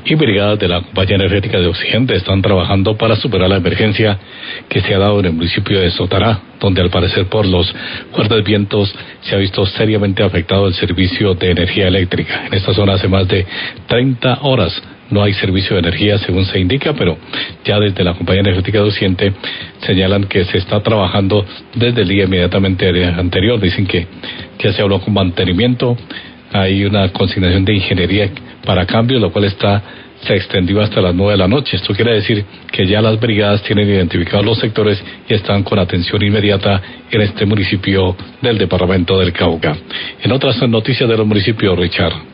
y brigadas de la Compañía Energética de Occidente están trabajando para superar la emergencia que se ha dado en el municipio de Sotará, donde al parecer por los fuertes vientos se ha visto seriamente afectado el servicio de energía eléctrica. En esta zona hace más de 30 horas no hay servicio de energía según se indica, pero ya desde la Compañía Energética de Occidente señalan que se está trabajando desde el día inmediatamente anterior. Dicen que ya se habló con mantenimiento, hay una consignación de ingeniería para cambios, lo cual se extendió hasta las 9 de la noche. Esto quiere decir que ya las brigadas tienen identificados los sectores y están con atención inmediata en este municipio del departamento del Cauca. En otras noticias de los municipios, Richard.